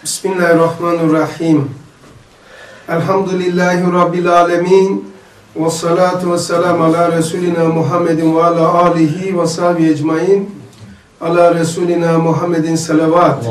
Bismillahirrahmanirrahim. Elhamdülillahi Rabbil alemin. Ve salatu ve selamu ala Resulina Muhammedin ve ala alihi ve sahbihi ecmain. Ala Resulina Muhammedin salavat.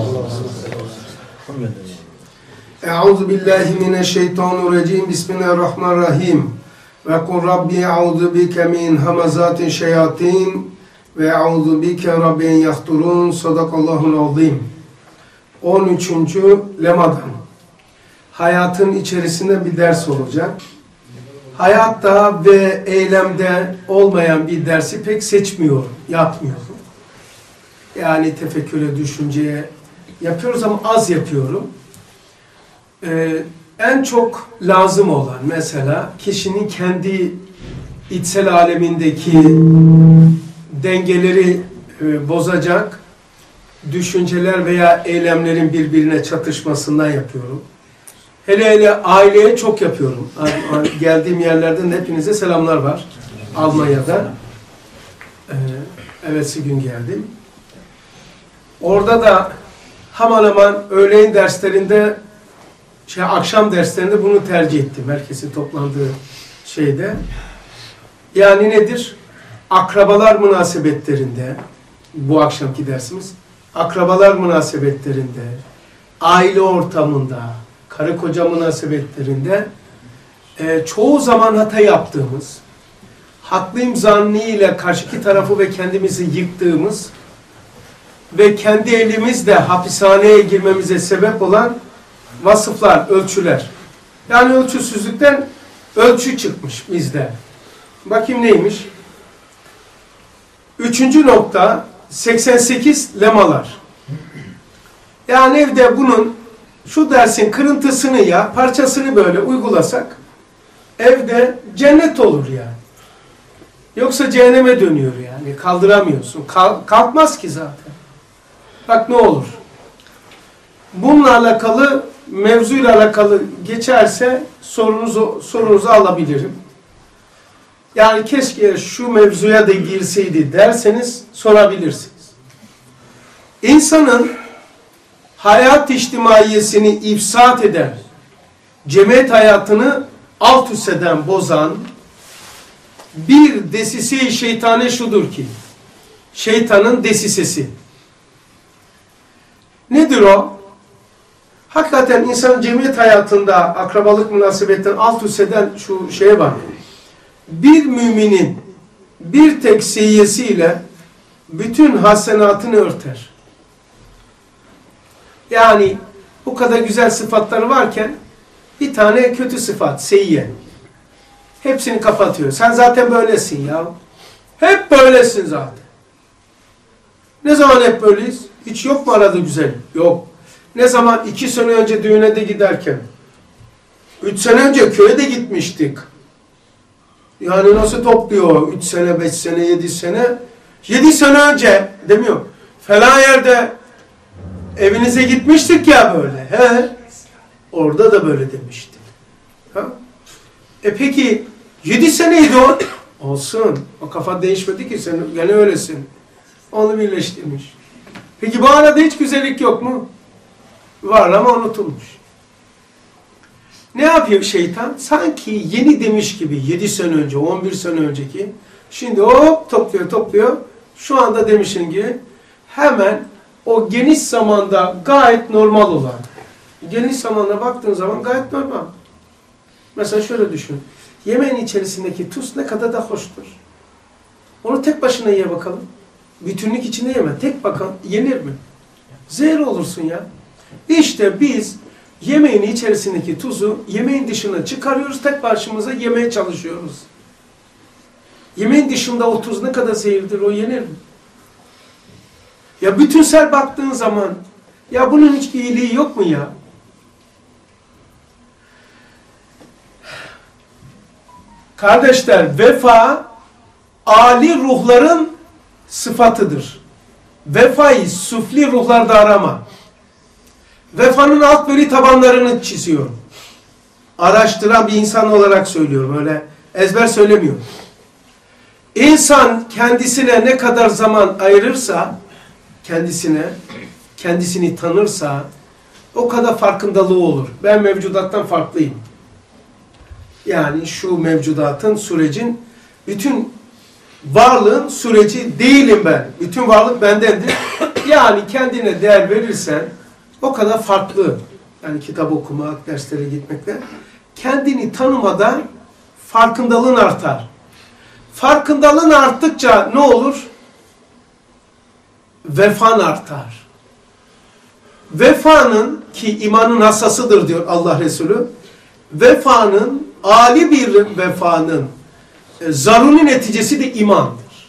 Euzu billahi mineşşeytanirracim. Bismillahirrahmanirrahim. Ve kul Rabbi euzu bike min hamazatin şeyatin ve euzu bike Rabbi en yahturun. Sadakallahul azim. 13. lemadan. Hayatın içerisinde bir ders olacak. Hayatta ve eylemde olmayan bir dersi pek seçmiyorum, yapmıyorum. Yani tefekküre, düşünceye yapıyoruz ama az yapıyorum. En çok lazım olan mesela kişinin kendi içsel alemindeki dengeleri bozacak düşünceler veya eylemlerin birbirine çatışmasından yapıyorum. Hele aileye çok yapıyorum. Geldiğim yerlerden hepinize selamlar var. Almanya'da. Evvelsi gün geldim. Orada da hemen hemen öğleyin derslerinde, akşam derslerinde bunu tercih ettim. Herkesin toplandığı şeyde. Yani nedir? Akrabalar münasebetlerinde, bu akşamki dersimiz, akrabalar münasebetlerinde, aile ortamında, karı koca münasebetlerinde çoğu zaman hata yaptığımız, haklıyım zannıyla karşıki tarafı ve kendimizi yıktığımız ve kendi elimizle hapishaneye girmemize sebep olan vasıflar, ölçüler. Yani ölçüsüzlükten ölçü çıkmış bizde. Bakayım neymiş? 3. nokta 88 lemalar. Yani evde bunun şu dersin kırıntısını ya parçasını böyle uygulasak evde cennet olur yani. Yoksa cehenneme dönüyor yani. Kaldıramıyorsun. Kalkmaz ki zaten. Bak ne olur. Bununla alakalı, mevzuyla alakalı geçerse sorunuzu alabilirim. Yani keşke şu mevzuya da girseydi derseniz sorabilirsiniz. İnsanın hayat içtimaiyesini ifsat eden, cemiyet hayatını alt üst eden, bozan bir desise-i şeytane şudur ki, şeytanın desisesi. Nedir o? Hakikaten insan cemiyet hayatında akrabalık münasebetten alt üst eden şu şeye var. Bir müminin bir tek seyyesiyle bütün hasenatını örter. Yani bu kadar güzel sıfatları varken bir tane kötü sıfat, seyyiye. Hepsini kapatıyor. Sen zaten böylesin ya. Hep böylesin zaten. Ne zaman hep böyleyiz? Hiç yok mu arada güzel? Yok. Ne zaman 2 sene önce düğüne de giderken, 3 sene önce köye de gitmiştik. Yani nasıl topluyor? 3 sene, 5 sene, 7 sene. 7 sene önce demiyor. Falan yerde evinize gitmiştik ya böyle. He? Orada da böyle demiştik. Ha? Peki 7 seneydi o. Olsun. O kafa değişmedi ki sen gene öylesin. Onu birleştirmiş. Peki bu arada hiç güzellik yok mu? Var ama unutulmuş. Ne yapıyor şeytan? Sanki yeni demiş gibi 7 sene önce, 11 sene önceki. Şimdi hop topluyor. Şu anda demişin gibi hemen o geniş zamanda gayet normal olan. Geniş zamanda baktığın zaman gayet normal. Mesela şöyle düşün. Yemeğin içerisindeki tuz ne kadar da hoştur. Onu tek başına ye bakalım. Bütünlük içinde yeme. Tek bakalım. Yenir mi? Zehir olursun ya. İşte biz yemeğin içerisindeki tuzu yemeğin dışına çıkarıyoruz. Tek başımıza yemeye çalışıyoruz. Yemeğin dışında o tuz ne kadar zehirdir, o yenir mi? Ya bütünsel baktığın zaman ya bunun hiç iyiliği yok mu ya? Kardeşler, vefa âli ruhların sıfatıdır. Vefayı süfli ruhlarda arama. Vefanın alt veri tabanlarını çiziyorum. Araştıran bir insan olarak söylüyorum. Öyle ezber söylemiyorum. İnsan kendisine ne kadar zaman ayırırsa, kendisini tanırsa, o kadar farkındalığı olur. Ben mevcudattan farklıyım. Yani şu mevcudatın, sürecin, bütün varlığın süreci değilim ben. Bütün varlık bendendir. Yani kendine değer verirsen o kadar farklı. Yani kitap okumak, derslere gitmekle. Kendini tanımadan farkındalığın artar. Farkındalığın arttıkça ne olur? Vefan artar. Vefanın, ki imanın hassasıdır diyor Allah Resulü, vefanın, âli bir vefanın zaruri neticesi de imandır.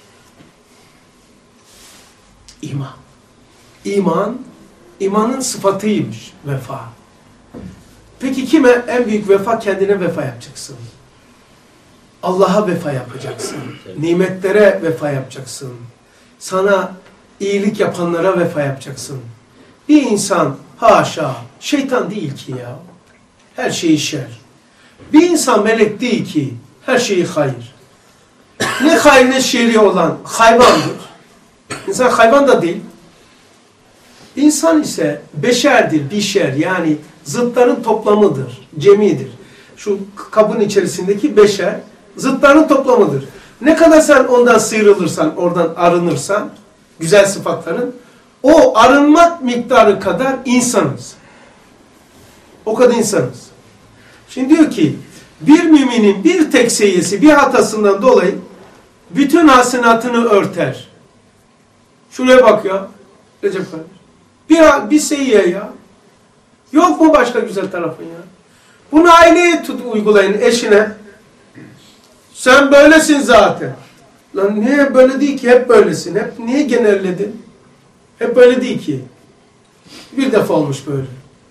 İman. İman, imanın sıfatıymış vefa. Peki kime? En büyük vefa, kendine vefa yapacaksın. Allah'a vefa yapacaksın. Nimetlere vefa yapacaksın. Sana iyilik yapanlara vefa yapacaksın. Bir insan haşa şeytan değil ki ya. Her şeyi şer. Bir insan melek değil ki. Her şeyi hayır. Ne hayır ne şerri olan hayvandır. İnsan hayvan da değil. İnsan ise beşerdir, bişer, yani zıtların toplamıdır, cemidir. Şu kabın içerisindeki beşer, zıtların toplamıdır. Ne kadar sen ondan sıyrılırsan, oradan arınırsan, güzel sıfatların, o arınmak miktarı kadar insanız. O kadar insanız. Şimdi diyor ki, bir müminin bir tek seyyesi, bir hatasından dolayı bütün hasenatını örter. Şuraya bak ya, Recep kardeş. Bir seyyiye ya. Yok mu başka güzel tarafın ya? Bunu aileye uygulayın, eşine. Sen böylesin zaten. Lan niye böyle değil ki? Hep böylesin. Hep niye genelledin? Hep böyle değil ki. Bir defa olmuş böyle.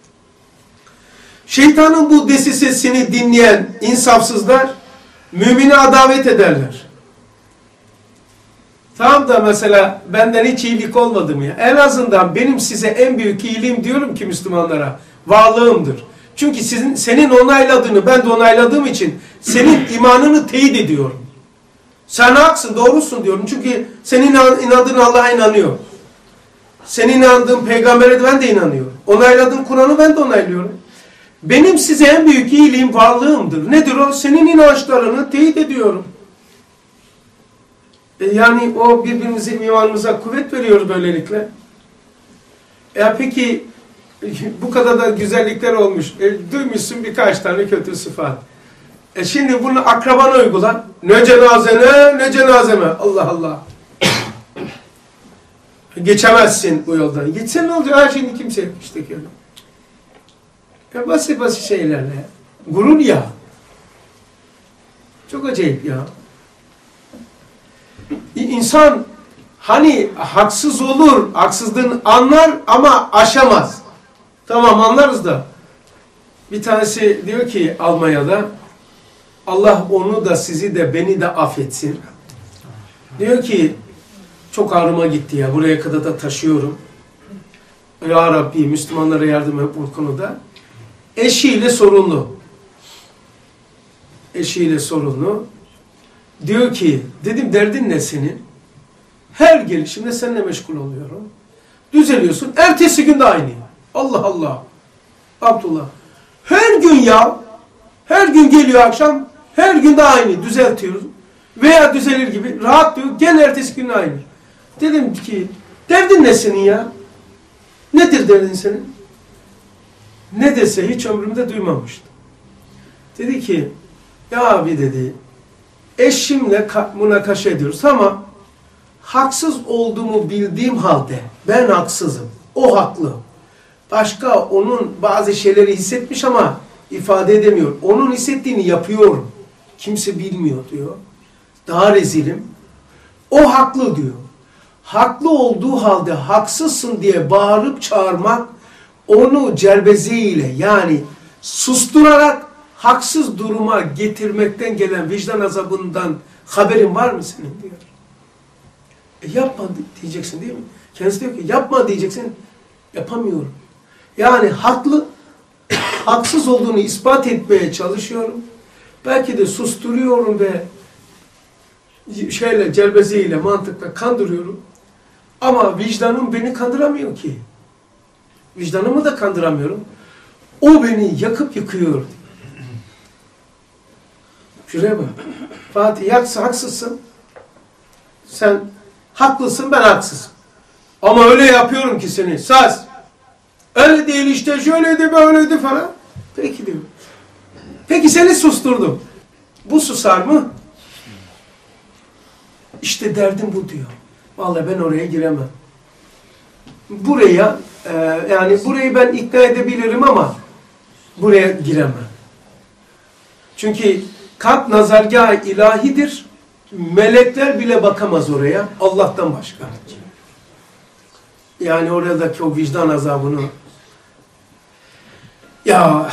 Şeytanın bu desisesini dinleyen insafsızlar mümine adavet ederler. Tam da mesela benden hiç iyilik olmadı mı ya? En azından benim size en büyük iyiliğim diyorum ki Müslümanlara, varlığımdır. Çünkü senin onayladığını ben de onayladığım için senin imanını teyit ediyorum. Sen haksın, doğrusun diyorum. Çünkü senin inandığın Allah'a inanıyor. Senin inandığın peygambere de ben de inanıyorum. Onayladığın Kur'an'ı ben de onaylıyorum. Benim size en büyük iyiliğim varlığımdır. Nedir o? Senin inançlarını teyit ediyorum. Yani o birbirimizin imanımıza kuvvet veriyoruz böylelikle. Peki bu kadar da güzellikler olmuş. Duymuşsun birkaç tane kötü sıfat. Şimdi bunu akrabana uygula. Ne cenazene ne cenazeme. Allah Allah. Geçemezsin bu yoldan. Geçsen ne olacak? Şimdi kimse yok işte öyle. Basit basit şeylerle. Gurur ya. Çok acayip ya. İnsan hani haksız olur, haksızlığını anlar ama aşamaz. Tamam anlarız da. Bir tanesi diyor ki Almanya'da, Allah onu da sizi de beni de affetsin. Diyor ki çok ağrıma gitti ya, buraya kadar da taşıyorum. Ya Rabbi Müslümanlara yardım et bu konuda. Eşiyle sorunlu. Eşiyle sorunlu. Diyor ki, dedim derdin ne senin? Her gelişimde seninle meşgul oluyorum. Düzeliyorsun, ertesi gün de aynı. Allah Allah. Abdullah. Her gün ya, her gün geliyor akşam, her gün de aynı, düzeltiyoruz. Veya düzelir gibi, rahat diyor, gene ertesi gün aynı. Dedim ki, derdin ne senin ya? Nedir derdin senin? Ne dese hiç ömrümde duymamıştım. Dedi ki, ya abi dedi, eşimle münakaşa ediyoruz ama haksız olduğumu bildiğim halde ben haksızım, o haklı. Başka onun bazı şeyleri hissetmiş ama ifade edemiyor. Onun hissettiğini yapıyorum. Kimse bilmiyor diyor. Daha rezilim. O haklı diyor. Haklı olduğu halde haksızsın diye bağırıp çağırmak, onu celbeziyle yani susturarak haksız duruma getirmekten gelen vicdan azabından haberin var mı senin diyor. Yapma diyeceksin değil mi? Kendisi diyor ki yapma diyeceksin. Yapamıyorum. Yani haklı, haksız olduğunu ispat etmeye çalışıyorum. Belki de susturuyorum ve celbeziyle, mantıkla kandırıyorum. Ama vicdanım beni kandıramıyor ki. Vicdanımı da kandıramıyorum. O beni yakıp yıkıyor. Şuraya bak. Fatih haksızsın. Sen haklısın, ben haksızım. Ama öyle yapıyorum ki seni. Saz. Öyle değil işte, şöyleydi, böyleydi falan. Peki diyor. Peki seni susturdum. Bu susar mı? İşte derdim bu diyor. Vallahi ben oraya giremem. Buraya, yani burayı ben ikna edebilirim ama buraya giremem. Çünkü kalp nazargâh-ı ilahidir. Melekler bile bakamaz oraya. Allah'tan başka. Yani oradaki o vicdan azabını. Ya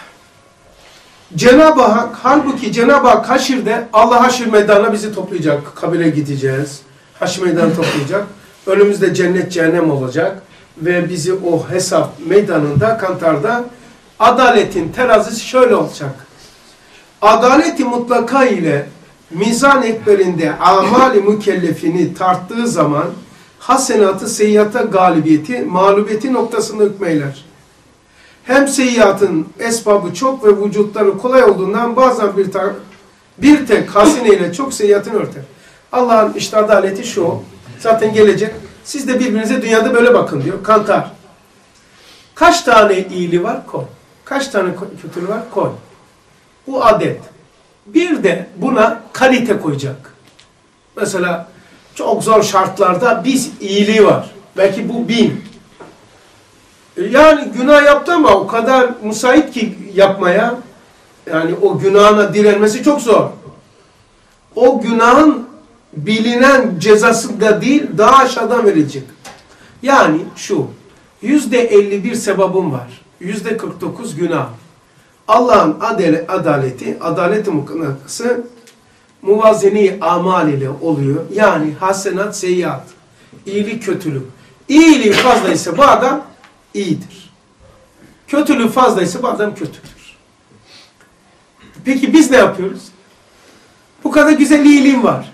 Cenab-ı Hak, halbuki Cenab-ı Hak haşirde, Allah haşir meydanına bizi toplayacak. Kabire gideceğiz. Haşir meydanı toplayacak. Önümüzde cennet cehennem olacak. Ve bizi o hesap meydanında, kantarda adaletin terazisi şöyle olacak. Adaleti mutlaka ile mizan ekberinde amali mükellefini tarttığı zaman hasenatı seyyiata galibiyeti, mağlubiyeti noktasında hükmeyler. Hem seyyiatın esbabı çok ve vücutları kolay olduğundan bazen bir tek haseneyle çok seyyiatını örter. Allah'ın işte adaleti şu, zaten gelecek. Siz de birbirinize dünyada böyle bakın diyor. Kantar. Kaç tane iyiliği var? Koy. Kaç tane kötülüğü var? Koy. Bu adet. Bir de buna kalite koyacak. Mesela çok zor şartlarda biz iyiliği var. Belki bu 1000. Yani günah yaptı ama o kadar müsait ki yapmaya, yani o günahına direnmesi çok zor. O günahın bilinen cezası da değil, daha aşağıdan verilecek. Yani şu, %51 sevabım var. %49 günah. Allah'ın adaleti, adaleti mutlakası muvazeni amal ile oluyor. Yani hasenat, seyyiat, iyilik, kötülük. İyiliği fazlaysa bu adam iyidir. Kötülüğü fazlaysa bu adam kötüdür. Peki biz ne yapıyoruz? Bu kadar güzel iyiliğim var.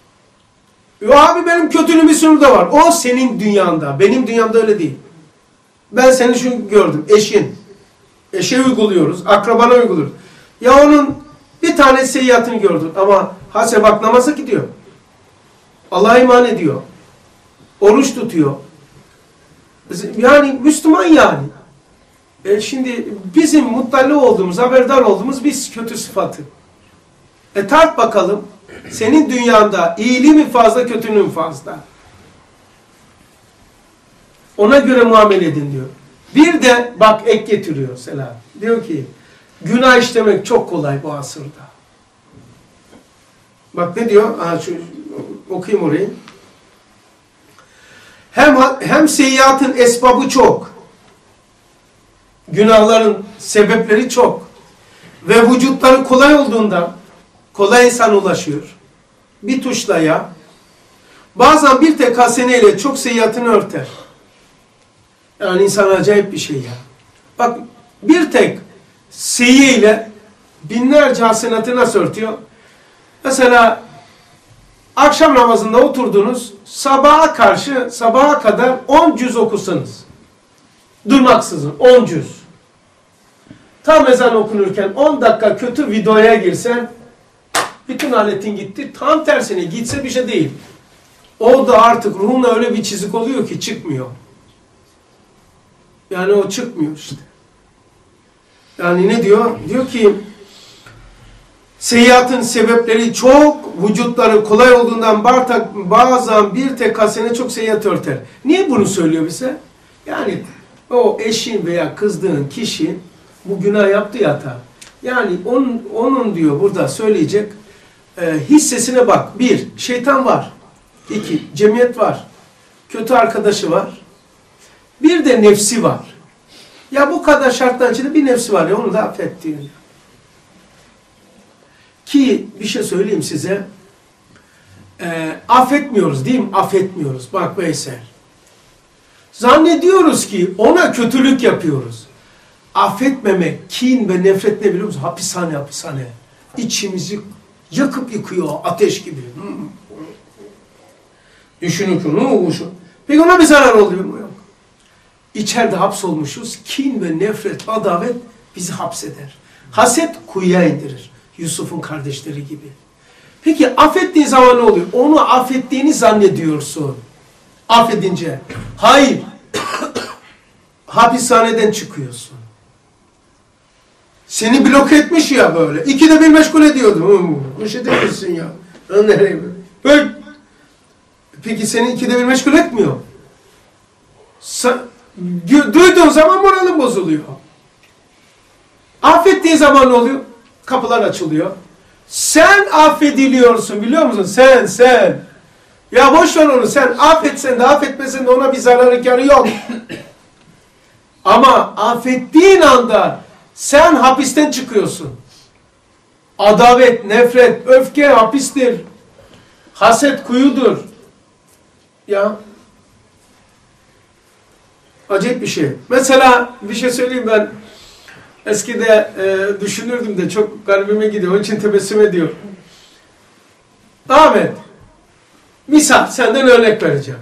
Abi benim kötülüğüm bir sürü de var. O senin dünyanda. Benim dünyamda öyle değil. Ben seni şu gördüm. Eşin. Eşe uyguluyoruz. Akrabana uyguluyoruz. Ya onun bir tane seyyiatını gördün. Ama bak namaza gidiyor. Allah'a iman ediyor. Oruç tutuyor. Yani Müslüman yani. Şimdi bizim muttali olduğumuz, haberdar olduğumuz biz kötü sıfatı. Tart bakalım. Senin dünyanda iyiliği mi fazla, kötülüğü mü fazla? Ona göre muamele edin diyor. Bir de bak ek getiriyor Selam. Diyor ki günah işlemek çok kolay bu asırda. Bak ne diyor? Okuyayım orayı. Hem seyyiatın esbabı çok. Günahların sebepleri çok. Ve vücutları kolay olduğundan kolay insan ulaşıyor. Bir tuşla ya. Bazen bir tek haseneyle çok seyyiatını örter. Yani insan acayip bir şey ya. Bak bir tek seyyiyle binlerce hasenatı nasıl örtüyor? Mesela akşam namazında oturdunuz, sabaha kadar 10 cüz okusanız. Durmaksızın 10 cüz. Tam ezan okunurken 10 dakika kötü videoya girsen bütün aletin gitti. Tam tersine gitse bir şey değil. O da artık ruhuna öyle bir çizik oluyor ki çıkmıyor. Yani o çıkmıyor işte. Yani ne diyor? Diyor ki seyyiatın sebepleri çok, vücutları kolay olduğundan bazen bir tek hasene çok seyyiat örter. Niye bunu söylüyor bize? Yani o eşin veya kızdığın kişi bu günah yaptı ya hata. Yani onun diyor burada söyleyecek hissesine bak. 1. Şeytan var. 2. Cemiyet var. Kötü arkadaşı var. Bir de nefsi var. Ya bu kadar şartlar içinde bir nefsi var ya onu da affet diyor. Ki bir şey söyleyeyim size. Affetmiyoruz değil mi? Affetmiyoruz. Bak Veysel. Zannediyoruz ki ona kötülük yapıyoruz. Affetmemek, kin ve nefret ne biliyor musun? Hapishane. İçimizi yakıp yıkıyor ateş gibi. Düşünün şunu. Peki ona bir zarar oluyor mu? Yok. İçeride hapsolmuşuz. Kin ve nefret, adavet Bizi hapseder. Haset kuyuya indirir. Yusuf'un kardeşleri gibi. Peki affettiğin zaman ne oluyor? Onu affettiğini zannediyorsun. Affedince. Hayır. Hapishaneden çıkıyorsun. Seni blok etmiş ya böyle. İkide bir meşgul ediyordum. Hoş edemezsin ya. Nereye böyle? Peki seni ikide bir meşgul etmiyor. Duyduğun zaman moralin bozuluyor. Affettiğin zaman ne oluyor? Kapılar açılıyor. Sen affediliyorsun biliyor musun? Sen. Ya boş ver onu. Sen affetsen de affetmesen de ona bir zararı kârı yok. Ama affettiğin anda sen hapisten çıkıyorsun. Adavet, nefret, öfke hapistir. Haset kuyudur. Ya acayip bir şey. Mesela bir şey söyleyeyim ben. Eskide düşünürdüm de çok garibime gidiyor. Onun için tebessüm ediyor. Ahmet, misal senden örnek vereceğim.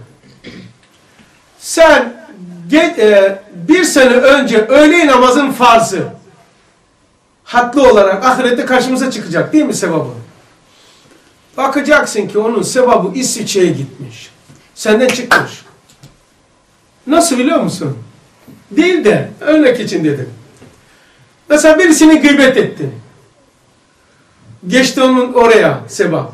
Sen bir sene önce öğle namazın farzı haklı olarak ahirette karşımıza çıkacak değil mi sevabı? Bakacaksın ki onun sevabı İsviçre'ye gitmiş. Senden çıkmış. Nasıl biliyor musun? Değil de örnek için dedim. Mesela birisini gıybet ettin. Geçti onun oraya sevap.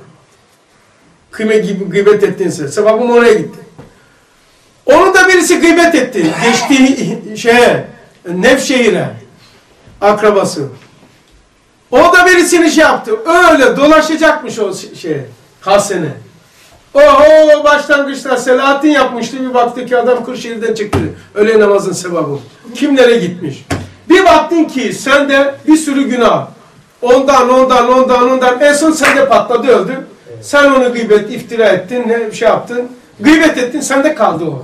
Gıybet ettinse sevabım oraya gitti. Onu da birisi gıybet etti. Geçtiği Nevşehir'e akrabası. O da birisini yaptı. Öyle dolaşacakmış o Hasen'e. Oho başlangıçta Selahattin yapmıştı. Bir baktı ki adam Kırşehir'den çıktı. Öğle namazın sevabı. Kimlere gitmiş? Bir baktın ki sende bir sürü günah. Ondan. En son sende patladı öldü. Evet. Sen onu gıybet, iftira ettin, yaptın. Gıybet ettin, sende kaldı o.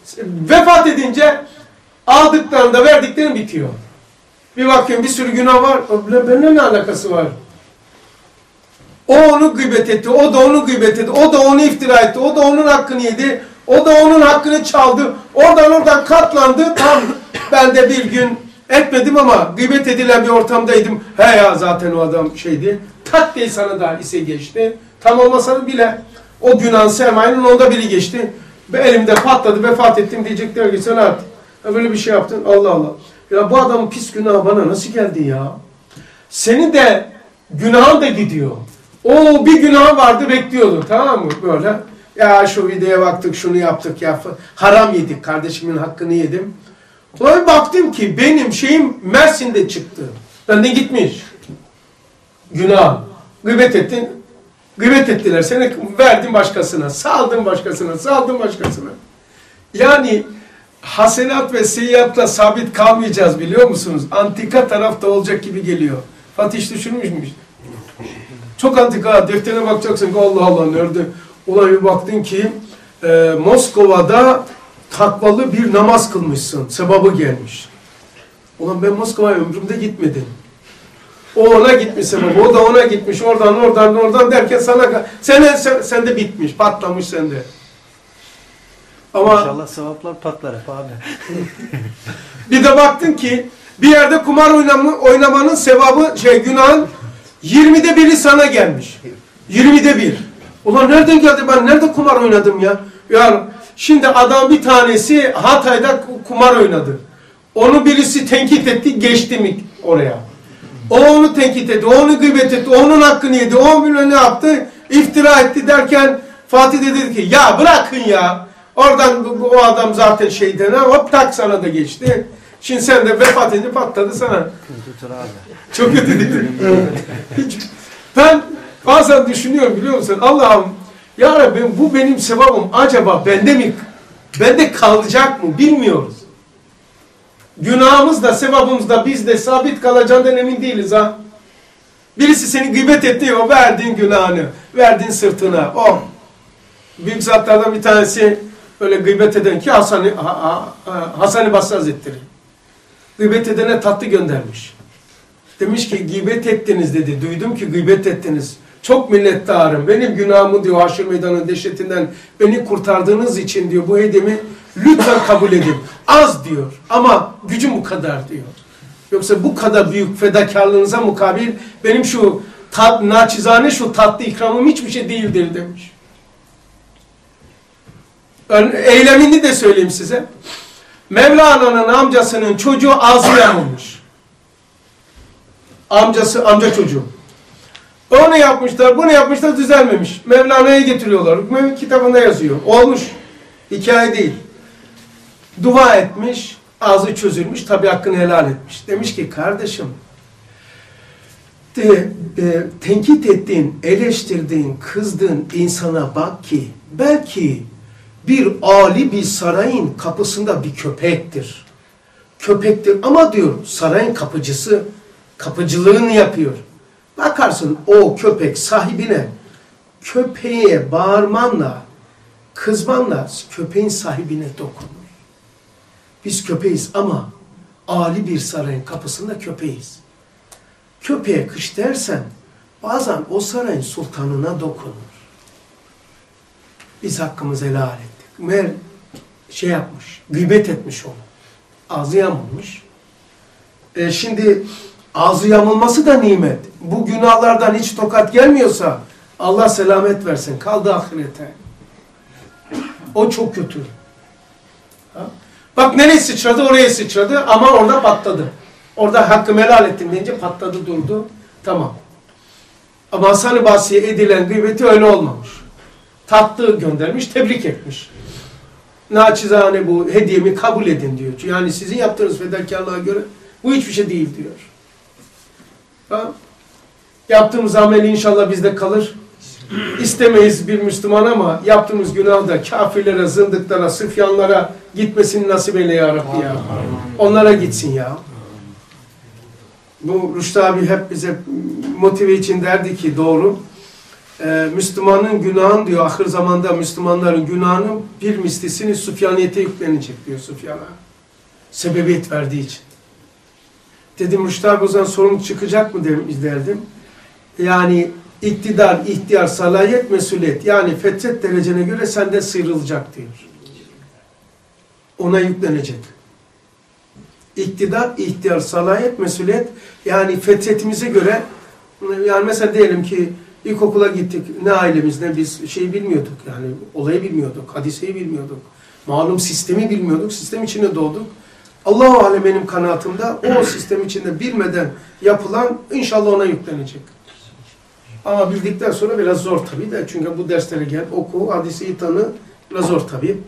Vefat edince aldıklarında verdiklerin bitiyor. Bir bakıyorsun bir sürü günah var. Benimle ne alakası var? O onu gıybet etti, o da onu gıybet etti, o da onu iftira etti, o da onun hakkını yedi, o da onun hakkını çaldı. Oradan katlandı. Tam ben de bir gün etmedim ama gıybet edilen bir ortamdaydım. He ya zaten o adam şeydi. Tak diye sana da ise geçti. Tam olmasa bile o günahın sermayenin onda biri geçti. Ve elimde patladı, vefat ettim diyecekler ki sen artık böyle bir şey yaptın. Allah Allah. Ya bu adamın pis günahı bana nasıl geldi ya? Senin de günahın da gidiyor. O bir günah vardı bekliyordu, tamam mı? Böyle ya şu videoya baktık, şunu yaptık ya, haram yedik, kardeşimin hakkını yedim. Sonra baktım ki benim şeyim Mersin'de çıktı. Benden gitmiş. Günah. Gıybet ettin. Gıybet ettiler. Seni verdin başkasına. Saldın başkasına. Saldın başkasına. Yani hasenat ve seyyiatla sabit kalmayacağız biliyor musunuz? Antika tarafta olacak gibi geliyor. Fatih hiç düşünmüş mü? Çok antika. Defterine bakacaksın ki Allah Allah nerede? Ulan bir baktın ki Moskova'da takvalı bir namaz kılmışsın. Sevabı gelmiş. Ulan ben Moskova'ya ömrümde gitmedim. O ona gitmiş sevabı. O da ona gitmiş. Oradan derken sende bitmiş. Patlamış sende. Ama İnşallah sevaplar patlar hep abi. bir de baktın ki bir yerde kumar oynamanın sevabı günahın 20'de biri sana gelmiş. 20'de bir. Ulan nereden geldi ben? Nerede kumar oynadım ya? Yani şimdi adam bir tanesi Hatay'da kumar oynadı. Onu birisi tenkit etti, geçti mi oraya? O onu tenkit etti, o onu gıybet etti, onun hakkını yedi, o ne yaptı? İftira etti derken Fatih de dedi ki ya bırakın ya. Oradan o adam zaten şeyden hop tak sana da geçti. Şimdi sen de vefat edip patladı sana. Kötü abi. Çok kötü dedi. Ben bazen düşünüyorum biliyor musun? Allah'ım ya Rabbi bu benim sevabım acaba bende kalacak mı bilmiyoruz. Günahımız da sevabımız da bizde sabit kalacağından emin değiliz ha. Birisi seni gıybet etti o verdiğin günahını, verdiğin sırtına. O büyük zatlardan bir tanesi öyle gıybet eden ki Hasan-ı Basri Hazretleri. Gıybet edene tatlı göndermiş. Demiş ki gıybet ettiniz dedi. Duydum ki gıybet ettiniz. Çok minnettarım. Benim günahımı diyor haşr meydanının dehşetinden beni kurtardığınız için diyor bu hediyemi lütfen kabul edin. Az diyor ama gücüm bu kadar diyor. Yoksa bu kadar büyük fedakarlığınıza mukabil benim şu naçizane şu tatlı ikramım hiçbir şey değildir demiş. Eylemini de söyleyeyim size. Mevlana'nın amcasının çocuğu ağzı yamulmuş. Amca çocuğu. Onu yapmışlar, bunu yapmışlar, düzelmemiş. Mevlana'ya getiriyorlar. Kitabında yazıyor. Olmuş. Hikaye değil. Dua etmiş, ağzı çözülmüş, tabi hakkını helal etmiş. Demiş ki kardeşim, tenkit ettiğin, eleştirdiğin, kızdığın insana bak ki belki bir âli bir sarayın kapısında bir köpektir. Köpektir ama diyor sarayın kapıcısı kapıcılığını yapıyor. Bakarsın o köpek sahibine köpeğe bağırmanla, kızmanla köpeğin sahibine dokunur. Biz köpeğiz ama âli bir sarayın kapısında köpeğiz. Köpeğe kış dersen bazen o sarayın sultanına dokunur. Biz hakkımızı helal ettik. Meğer şey yapmış, gıybet etmiş onu. Ağzı yamulmuş. Şimdi ağzı yamulması da nimet. Bu günahlardan hiç tokat gelmiyorsa Allah selamet versin. Kaldı ahirete. O çok kötü. Ha? Bak nereye sıçradı oraya sıçradı ama orada patladı. Orada hakkımı helal ettim deyince patladı durdu. Tamam. Ama Hasan-ı Basri'ye edilen gıybeti öyle olmamış. Tatlı göndermiş, tebrik etmiş. Naçizane bu hediyemi kabul edin diyor. Yani sizin yaptığınız fedakarlığa göre bu hiçbir şey değil diyor. Ha? Yaptığımız amel inşallah bizde kalır. İstemeyiz bir Müslüman ama yaptığımız günah da kafirlere, zındıklara, sıfyanlara gitmesini nasip eyle ya Rabbi ya. Onlara gitsin ya. Bu Rüştü abi hep bize motive için derdi ki doğru. Müslümanın günahın diyor ahir zamanda Müslümanların günahının bir mislisini Süfyaniyete yüklenecek diyor Süfyan'a. Sebebiyet verdiği için. Dedim Rüştü abi o zaman sorun çıkacak mı derdim. Yani iktidar, ihtiyar, salayet, mesuliyet yani fetret derecene göre senden sıyrılacak diyor. Ona yüklenecek. İktidar, ihtiyar, salayet, mesuliyet yani fetretimize göre yani mesela diyelim ki ilkokula gittik. Ne ailemiz ne biz şeyi bilmiyorduk yani olayı bilmiyorduk, hadiseyi bilmiyorduk. Malum sistemi bilmiyorduk. Sistem içine doğduk. Allah-u Alem benim kanaatimde o sistem içinde bilmeden yapılan inşallah ona yüklenecek. Ama bildikten sonra biraz zor tabii de. Çünkü bu derslere gel, oku, hadiseyi tanı. Biraz zor tabii.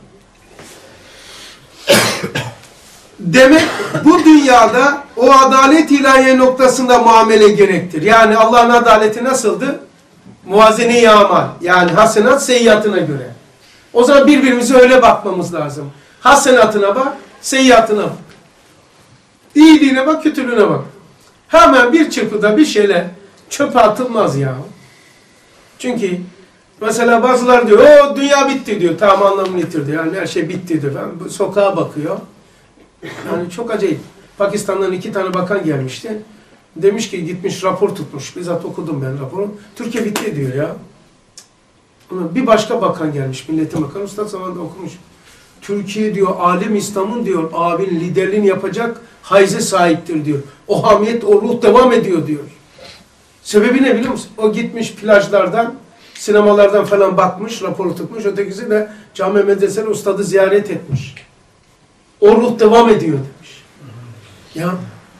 Demek bu dünyada o adalet ilahiye noktasında muamele gerektir. Yani Allah'ın adaleti nasıldı? Muvazene-i amal. Yani hasenat seyyiatına göre. O zaman birbirimize öyle bakmamız lazım. Hasenatına bak, seyyiatına bak. İyiliğine bak, kötülüğüne bak. Hemen bir çırpıda bir şeyler çöpe atılmaz ya. Çünkü mesela bazıları diyor, o dünya bitti diyor. Tamam anlamını yitirdi. Yani her şey bitti diyor. Sokağa bakıyor. Yani çok acayip. Pakistan'dan 2 tane bakan gelmişti. Demiş ki gitmiş rapor tutmuş. Bizzat okudum ben raporu. Türkiye bitti diyor ya. Bir başka bakan gelmiş. Milletin Bakanı. Üstad zamanında okumuş. Türkiye diyor, alem İslam'ın diyor, abin liderliğini yapacak hayze sahiptir diyor. O hamiyet, o ruh devam ediyor diyor. Sebebi ne biliyor musun? O gitmiş plajlardan, sinemalardan falan bakmış, raporu tutmuş. Ötekisi de cami medreseli ustadı ziyaret etmiş. O ruh devam ediyor demiş. Ya.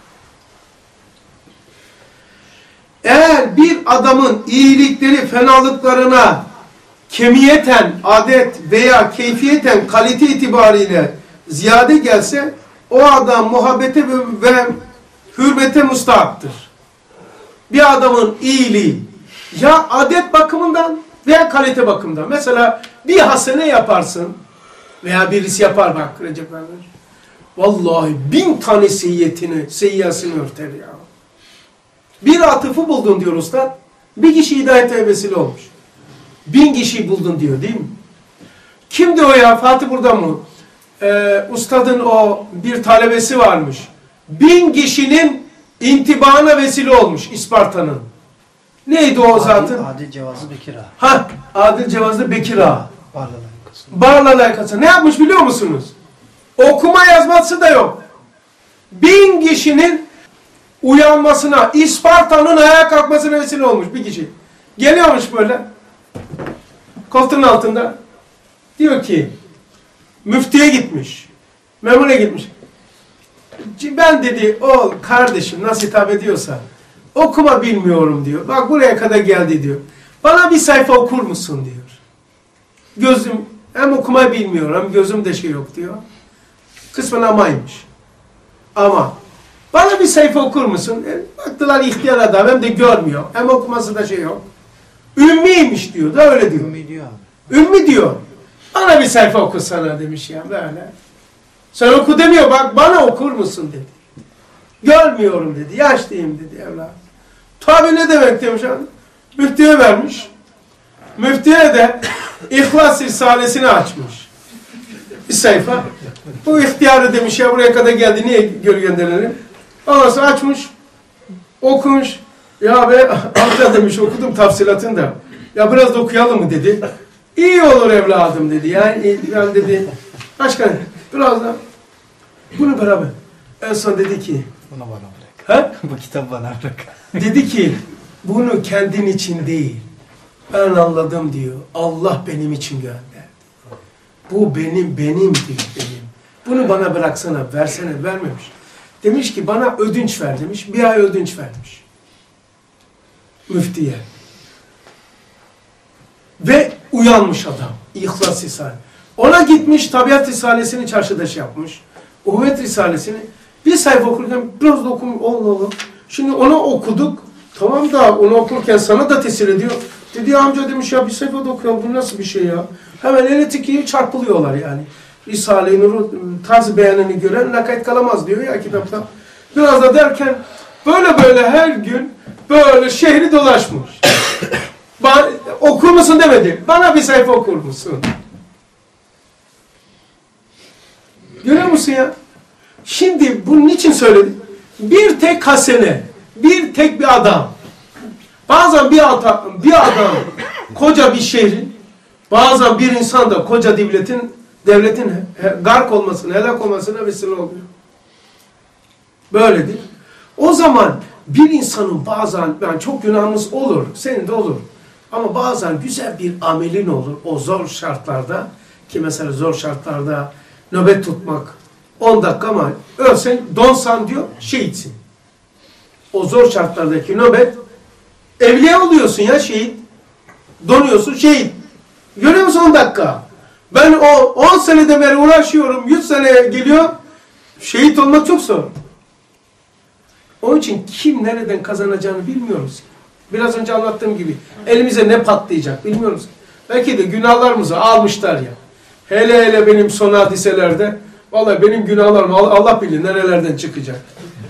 Eğer bir adamın iyilikleri fenalıklarına kemiyeten, adet veya keyfiyeten, kalite itibariyle ziyade gelse o adam muhabbete ve hürmete müstahaptır. Bir adamın iyiliği ya adet bakımından veya kalite bakımından. Mesela bir hasene yaparsın veya birisi yapar bak Recep Erdoğan. Vallahi 1000 tane seyyasını örter ya. Bir atıfı buldun diyor usta. Bir kişi hidayete vesile olmuş. 1000 kişiyi buldun diyor değil mi? Kimdi o ya? Fatih burada mı? Ustadın o bir talebesi varmış. 1000 kişinin intibahına vesile olmuş İsparta'nın. Neydi o zaten? Adil Cevazlı Bekir Ağa. Ha, Adil Cevazlı Bekir Ağa. Barla layıkası. Ne yapmış biliyor musunuz? Okuma yazması da yok. 1000 kişinin uyanmasına, İsparta'nın ayağa kalkmasına vesile olmuş bir kişi. Geliyormuş böyle. Koltuğun altında. Diyor ki, müftüye gitmiş. Memure gitmiş. Ben dedi, o kardeşim nasıl hitap ediyorsa, okuma bilmiyorum diyor. Bak buraya kadar geldi diyor. Bana bir sayfa okur musun diyor. Gözüm, hem okuma bilmiyorum hem gözümde şey yok diyor. Kısmen amaymış. Ama bana bir sayfa okur musun? Baktılar ihtiyar adam, hem de görmüyor. Hem okuması da şey yok. Ümmiymiş diyor da öyle diyor. Ümmi diyor abi. Ümmi diyor. Bana bir sayfa okusana demiş ya böyle. Sen oku demiyor, bak bana okur musun dedi. Görmüyorum dedi, yaşlıyım dedi evladım. Tabi ne demek demiş abi. Müftüye vermiş. Müftüye de İhlas Risalesini açmış. Bir sayfa. Bu ihtiyarı demiş ya buraya kadar geldi, niye gönderelim? Ondan sonra açmış. Okumuş. Ya be amca demiş, okudum tafsilatını da. Ya biraz da okuyalım mı dedi. İyi olur evladım dedi. Yani ben dedi, başkan biraz da bunu beraber. En son dedi ki, Bunu bana bırak. he? Bu kitabı bana bırak. Dedi ki, bunu kendin için değil, ben anladım diyor. Allah benim için gönderdi. Bu benim diyor, benim. Bunu bana bıraksana, versene, vermemiş. Demiş ki bana ödünç ver demiş. Bir ay ödünç vermiş. Müftiye. Ve uyanmış adam. İhlas Risale. Ona gitmiş, Tabiat Risalesini çarşıda şey yapmış. Uhvet Risalesini bir sayfa okurken biraz da okumuş. Allah Allah. Şimdi onu okuduk. Tamam da onu okurken sana da tesir ediyor. Dedi ya amca demiş ya bir sayfa da okuyalım. Bu nasıl bir şey ya? Hemen elektrik çarpılıyorlar yani. Risale-i Nur'un tarz beyanını gören nakayt kalamaz diyor ya kitapta. Biraz da derken böyle her gün böyle şehri dolaşmış. Okur musun demedi. Bana bir sayfa okur musun? Görüyor musun ya? Şimdi bunun için söyledim. Bir tek hasene, bir tek bir adam. Bazen bir adam koca bir şehrin, bazen bir insan da koca devletin gark olmasına, helak olmasına vesile oluyor. Böyledir. O zaman bir insanın bazen, yani çok günahımız olur, senin de olur. Ama bazen güzel bir amelin olur o zor şartlarda. Ki mesela zor şartlarda nöbet tutmak 10 dakika ama ölsen donsan diyor şehitsin. O zor şartlardaki nöbet evliya oluyorsun ya şehit. Donuyorsun şehit. Görüyor musun 10 dakika? Ben o 10 senede beri uğraşıyorum. 100 sene geliyor. Şehit olmak çok zor. Onun için kim nereden kazanacağını bilmiyoruz. Biraz önce anlattığım gibi elimize ne patlayacak bilmiyoruz. Belki de günahlarımızı almışlar ya. Hele benim son hadiselerde vallahi benim günahlarım Allah bilir nerelerden çıkacak.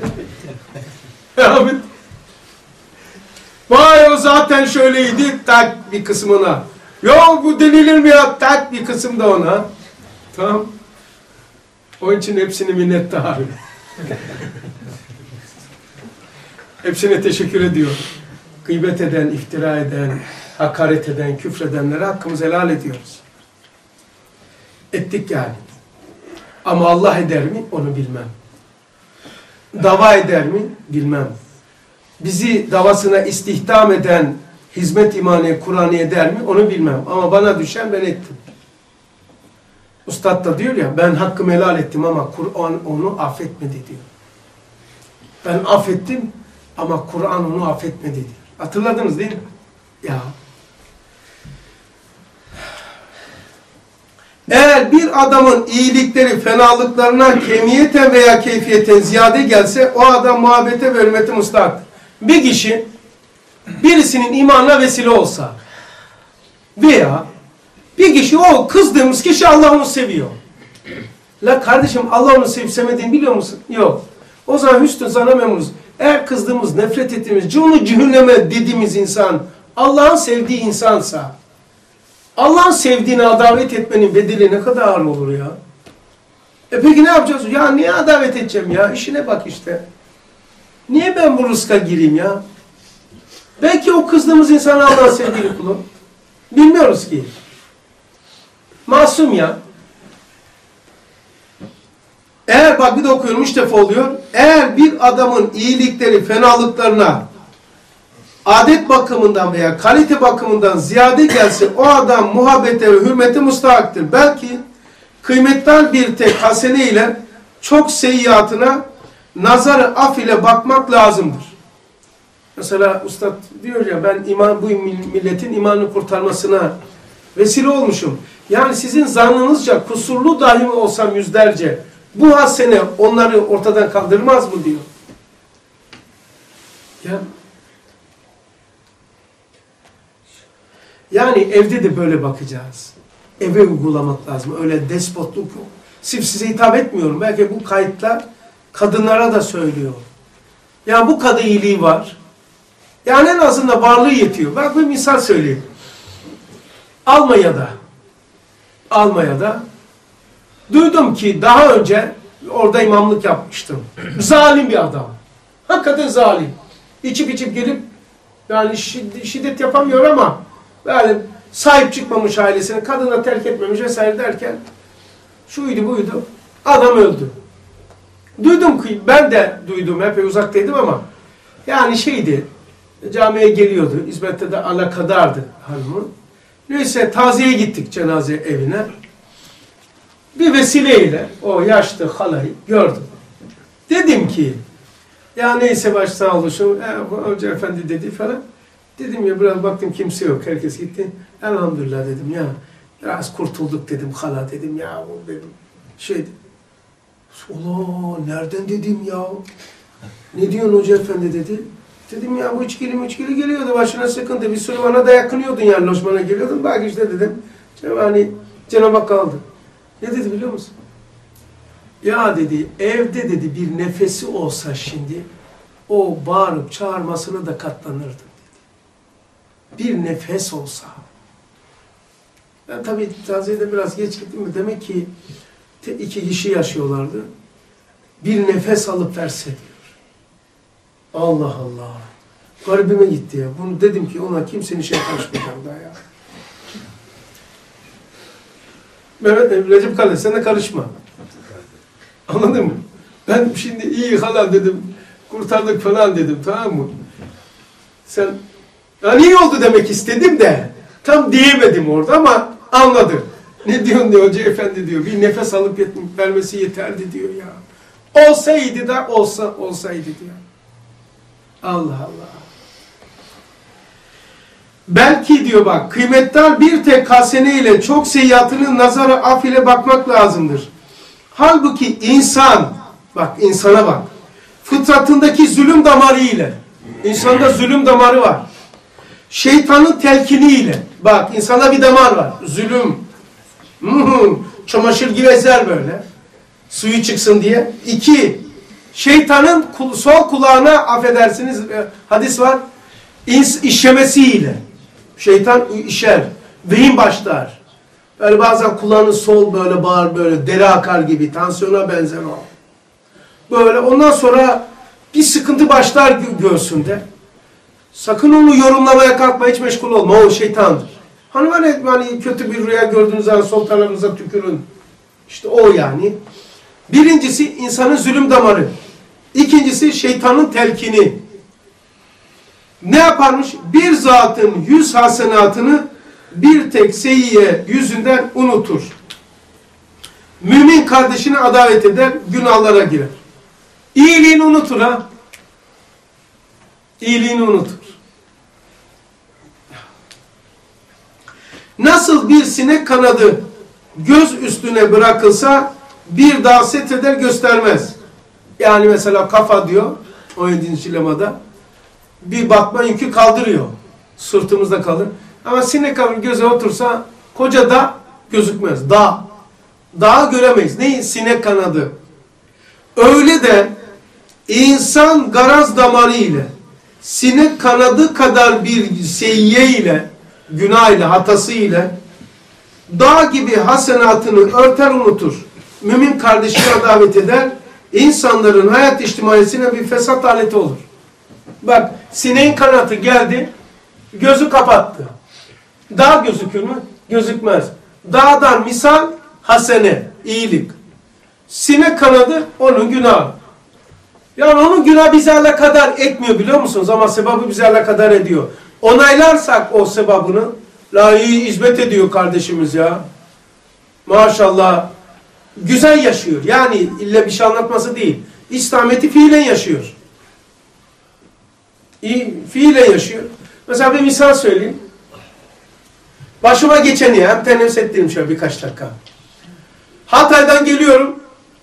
Abi, vay o zaten şöyleydi tak bir kısmına. Yok bu denilir mi ya tak bir kısım da ona. Tamam. Onun için hepsini minnettarım. Hepsine teşekkür ediyorum. Gıybet eden, iftira eden, hakaret eden, küfredenlere hakkımızı helal ediyoruz. Ettik yani. Ama Allah eder mi? Onu bilmem. Dava eder mi? Bilmem. Bizi davasına istihdam eden hizmet imani Kur'an'ı eder mi? Onu bilmem. Ama bana düşen ben ettim. Ustad da diyor ya, ben hakkımı helal ettim ama Kur'an onu affetmedi diyor. Ben affettim ama Kur'an onu affetmedi diyor. Hatırladınız değil mi? Ya. Eğer bir adamın iyilikleri fenalıklarına kemiyeten veya keyfiyeten ziyade gelse o adam muhabbete ve hürmete mustahaktır. Bir kişi birisinin imanına vesile olsa veya bir kişi o kızdığımız kişi Allah onu seviyor. La kardeşim Allah onu sevip sevmediğini biliyor musun? Yok. O zaman hüsnü zana memuruz. Eğer kızdığımız, nefret ettiğimiz, cümle cehenneme dediğimiz insan Allah'ın sevdiği insansa Allah'ın sevdiğine adavet etmenin bedeli ne kadar ağır olur ya? Peki ne yapacağız? Ya niye adavet edeceğim ya? İşine bak işte. Niye ben bu rızka gireyim ya? Belki o kızdığımız insan Allah'ın sevdiği kulu. Bilmiyoruz ki. Masum ya. Eğer Eğer bak bir de okuyorum 3 defa oluyor. Eğer bir adamın iyilikleri fenalıklarına adet bakımından veya kalite bakımından ziyade gelse o adam muhabbete ve hürmete mustahaktır. Belki kıymetli bir tek hasene ile çok seyyiatına nazar-ı af ile bakmak lazımdır. Mesela Ustad diyor ya ben bu milletin imanını kurtarmasına vesile olmuşum. Yani sizin zannınızca kusurlu dahi olsam yüzlerce bu hasene onları ortadan kaldırmaz mı diyor. Yani evde de böyle bakacağız. Eve uygulamak lazım. Öyle despotluk yok. Sırf size hitap etmiyorum. Belki bu kayıtlar kadınlara da söylüyor. Yani bu kadın iyiliği var. Yani en azından varlığı yetiyor. Bak bir misal söyleyeyim. Almanya'da duydum ki daha önce orada imamlık yapmıştım. Zalim bir adam. Hakikaten zalim. İçip gelip yani şiddet yapamıyor ama yani sahip çıkmamış ailesine, kadına terk etmemiş vesaire derken şuydu buydu. Adam öldü. Duydum ki ben de duydum. Epey uzaktaydım ama yani şeydi. Camiye geliyordu. İzmit'te de alakadardı hanımı. Neyse taziyeye gittik cenaze evine. Bir vesileyle o yaşlı halayı gördüm. Dedim ki ya neyse baş sağ oluşum. Hoca efendi dedi falan. Dedim ya biraz baktım kimse yok. Herkes gitti. Elhamdülillah dedim ya. Biraz kurtulduk dedim hala dedim ya. Dedim. Ola nereden dedim ya. Ne diyorsun hoca efendi dedi. Dedim ya bu içkili geliyordu başına sıkıntı. Bir sürü bana da yakınıyordun yani lojmana geliyordun. Bak işte dedim. Hani Cenab-ı Hak kaldı. Ne dedi biliyor musun? Ya dedi evde dedi bir nefesi olsa şimdi o bağırıp çağırmasını da katlanırdım dedi. Bir nefes olsa. Ben tabii taziyede biraz geç gittim mi demek ki 2 kişi yaşıyorlardı. Bir nefes alıp verse diyor. Allah Allah. Garibime gitti ya. Bunu dedim ki ona kimsenin şey karışmayacağım daha ya. Mehmet Recep Kale sen de karışma. Anladın mı? Ben şimdi iyi halal dedim. Kurtardık falan dedim tamam mı? Sen yani iyi oldu demek istedim de tam diyemedim orada ama anladı. Ne diyorsun diyor hoca efendi diyor. Bir nefes alıp vermesi yeterdi diyor ya. Olsaydı da olsaydı diyor. Allah Allah. Belki diyor bak kıymetli bir tek hasene ile çok seyyiatının nazarı af ile bakmak lazımdır. Halbuki insan bak insana bak. Fıtratındaki zulüm damarı ile insanda zulüm damarı var. Şeytanın telkini ile bak insanda bir damar var. Zulüm. Çamaşır gibi ezer böyle. Suyu çıksın diye. 2. Şeytanın sol kulağına affedersiniz hadis var. İşemesiyle. Şeytan işer. Beyin başlar. Böyle bazen kulağının sol böyle bağır böyle deri akar gibi. Tansiyona benzer o. Böyle ondan sonra bir sıkıntı başlar göğsünde. Sakın onu yorumlamaya kalkma hiç meşgul olma. O şeytandır. Hani kötü bir rüya gördüğünüz zaman sol tarafınıza tükürün. İşte o yani. Birincisi insanın zulüm damarı. İkincisi şeytanın telkini. Ne yaparmış? Bir zatın 100 hasenatını bir tek seyyiye yüzünden unutur. Mümin kardeşini adavet eder, günahlara girer. İyiliğini unutur ha. İyiliğini unutur. Nasıl bir sinek kanadı göz üstüne bırakılsa bir daha setreder göstermez. Yani mesela kafa diyor 17. lemada bir batma yükü kaldırıyor. Sırtımızda kalır. Ama sinek kanadı göze otursa koca dağ gözükmez. Dağı göremeyiz. Ne? Sinek kanadı. Öyle de insan garaz damarı ile sinek kanadı kadar bir seyyiye ile günah ile hatası ile dağ gibi hasenatını örter unutur. Mümin kardeşine davet eder. İnsanların hayat içtimaiyesine bir fesat aleti olur. Bak sineğin kanadı geldi. Gözü kapattı. Dağ gözükür mü? Gözükmez. Dağdan misal hasene, iyilik. Sinek kanadı onun günahı. Yani onun günah bizi alakadar etmiyor biliyor musunuz? Ama sevabı bizi alakadar ediyor. Onaylarsak o sevabını, la iyi hizmet ediyor kardeşimiz ya. Maşallah. Güzel yaşıyor. Yani illa bir şey anlatması değil. İslamiyet'i fiilen yaşıyor. Fiilen yaşıyor. Mesela bir misal söyleyeyim. Başıma geçeni hem teneffüs ettireyim şöyle birkaç dakika. Hatay'dan geliyorum.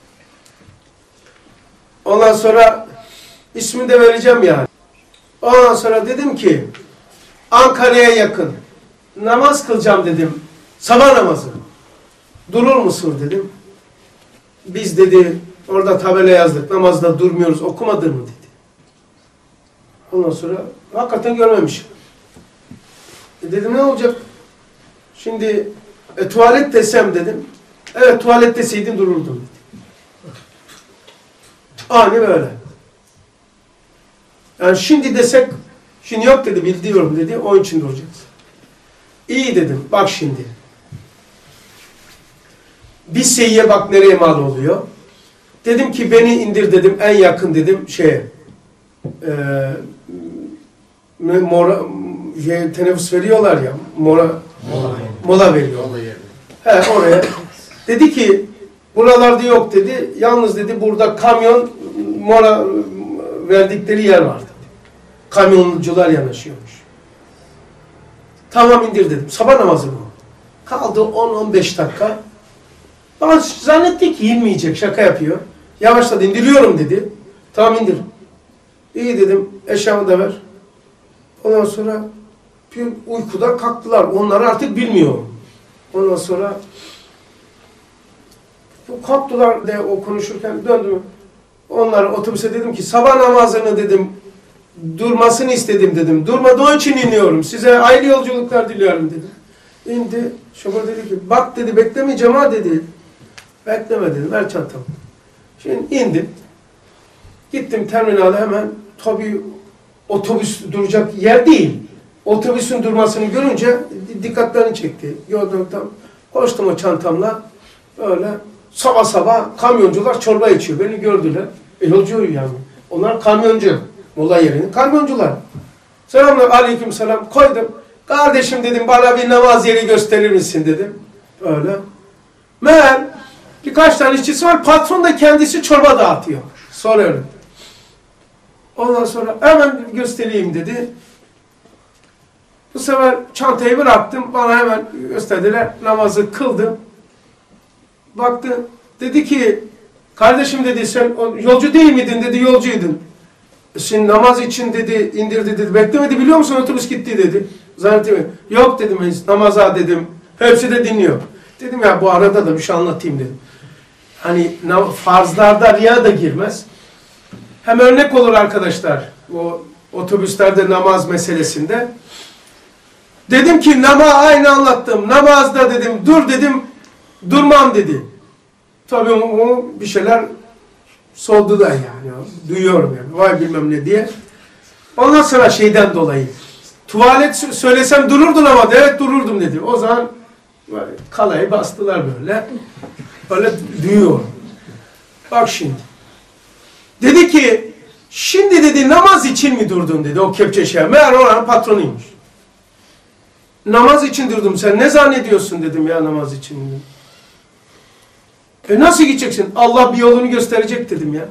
Ondan sonra ismini de vereceğim yani. Ondan sonra dedim ki Ankara'ya yakın namaz kılacağım dedim. Sabah namazı. Durur musun dedim. Biz dedi orada tabela yazdık. Namazda durmuyoruz. Okumadın mı dedi. Ondan sonra hakikaten görmemişim. Dedim ne olacak? Şimdi tuvalet desem dedim. Evet tuvalet deseydin dururdum dedi. Ani böyle. Yani şimdi desek, şimdi yok dedi, biliyorum dedi, o için duracağız. İyi dedim, bak şimdi. Bir seyye bak nereye mal oluyor. Dedim ki beni indir dedim, en yakın dedim şeye. Teneffüs veriyorlar ya, mola veriyor. He, oraya. Dedi ki, buralarda yok dedi, yalnız dedi burada kamyon mola verdikleri yer var dedi. Kamyoncular yanaşıyormuş. Tamam indir dedim. Sabah namazı bu. Kaldı 10-15 dakika. Bana zannetti ki inmeyecek, şaka yapıyor. Yavaşladı, indiriyorum dedi. Tamam indir. İyi dedim, eşyamı da ver. Ondan sonra bir uykudan kalktılar. Onları artık bilmiyorum. Ondan sonra kalktılar de o konuşurken döndüm. Onlara otobüse dedim ki sabah namazını dedim durmasını istedim dedim. Durmadığı için iniyorum. Size hayırlı yolculuklar diliyorum dedim. İndi. Şoför dedi ki bak dedi beklemeyeceğim ha dedi. Bekleme dedim. Ver çantamı. Şimdi indim. Gittim terminale hemen. Tabii otobüs duracak yer değil. Otobüsün durmasını görünce dikkatlerini çekti. Gördüm tam. Koştum o çantamla. Böyle sabah sabah kamyoncular çorba içiyor. Beni gördüler. Yolcu yani. Onlar kamyoncu. Mola yerinin kamyoncular. Selamlar aleyküm selam. Koydum. Kardeşim dedim bana bir namaz yeri gösterir misin dedim. Öyle. Meğer birkaç tane işçisi var. Patron da kendisi çorba dağıtıyor. Soruyorum. Ondan sonra hemen göstereyim dedi. Bu sefer çantayı bıraktım. Bana hemen gösterdiler. Namazı kıldım. Baktı. Dedi ki kardeşim dedi sen yolcu değil miydin dedi. Yolcuydun. Şimdi namaz için dedi indirdi dedi. Beklemedi biliyor musun otobüs gitti dedi. Zannettim. Yok dedim namaza dedim. Hepsi de dinliyor. Dedim ya bu arada da bir şey anlatayım dedim. Hani farzlarda riya da girmez. Hem örnek olur arkadaşlar. O otobüslerde namaz meselesinde. Dedim ki aynı anlattım. Namazda dedim dur dedim. Durmam dedi. Tabii o bir şeyler soldu da yani. Duyuyorum yani. Vay bilmem ne diye. Ondan sonra şeyden dolayı. Tuvalet söylesem dururdun ama evet dururdum dedi. O zaman kalayı bastılar böyle. Böyle duyuyor. Bak şimdi. Dedi ki şimdi dedi namaz için mi durdun dedi o kepçe şey. Meğer oranın patronuymuş. Namaz için durdum. Sen ne zannediyorsun dedim ya namaz için dedim. Nasıl gideceksin? Allah bir yolunu gösterecek dedim ya.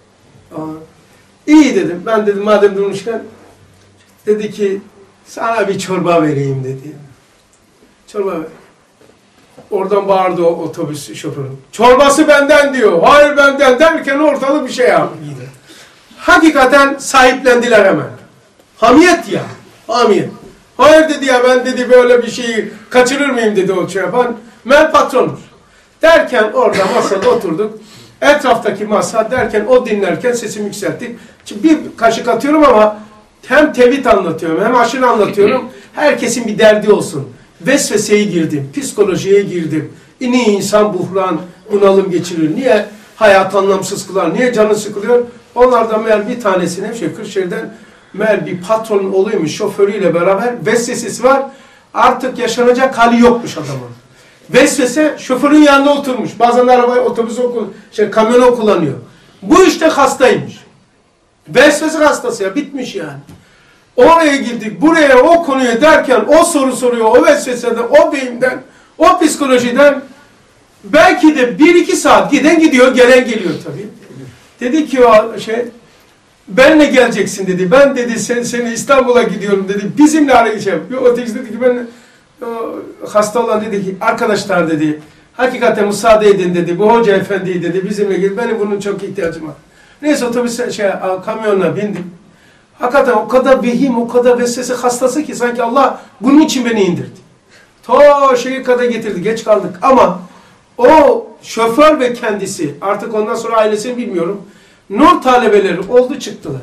İyi dedim. Ben dedim madem durmuşken dedi ki sana bir çorba vereyim dedi. Çorba ver. Oradan bağırdı o otobüs şoförü. Çorbası benden diyor. Hayır benden derken ortalık bir şey yaptı. Hakikaten sahiplendiler hemen. Hamiyet ya. Hamiyet. Hayır dedi ya ben dedi böyle bir şeyi kaçırır mıyım dedi o şey yapan. Ben patronum. Derken orada masada oturduk. Etraftaki masa derken o dinlerken sesimi yükselttik. Şimdi bir kaşık atıyorum ama hem tevhid anlatıyorum hem aşırı anlatıyorum. Herkesin bir derdi olsun. Vesveseye girdim. Psikolojiye girdim. İni insan buhran, bunalım geçirir. Niye hayat anlamsız kılar? Niye canı sıkılıyor? Onlardan meğer bir tanesine Kırşehir'den meğer bir patronun olaymış şoförüyle beraber vesvesesi var. Artık yaşanacak hali yokmuş adamın. Vesvese şoförün yanında oturmuş. Bazen arabayı, otobüsü, kamyonu kullanıyor. Bu işte hastaymış. Vesvese hastası ya, bitmiş yani. Oraya girdik, buraya, o konuyu derken o soru soruyor, o vesveseden, o beyinden, o psikolojiden belki de 1-2 saat giden gidiyor, gelen geliyor tabii. Dedi ki o benle geleceksin dedi. Ben dedi seni İstanbul'a gidiyorum dedi. Bizimle arayacağım. O tekst dedi ki ben hasta olan dedi ki arkadaşlar dedi hakikaten müsaade edin dedi. Bu hoca efendi dedi bizimle gel. Benim bunun çok ihtiyacım var. Neyse otobüse kamyonla bindim. Hakikaten o kadar vehim, o kadar vesvese hastası ki sanki Allah bunun için beni indirdi. Ta şeye kadar getirdi. Geç kaldık ama o şoför ve kendisi artık ondan sonra ailesini bilmiyorum. Nur talebeleri oldu çıktılar.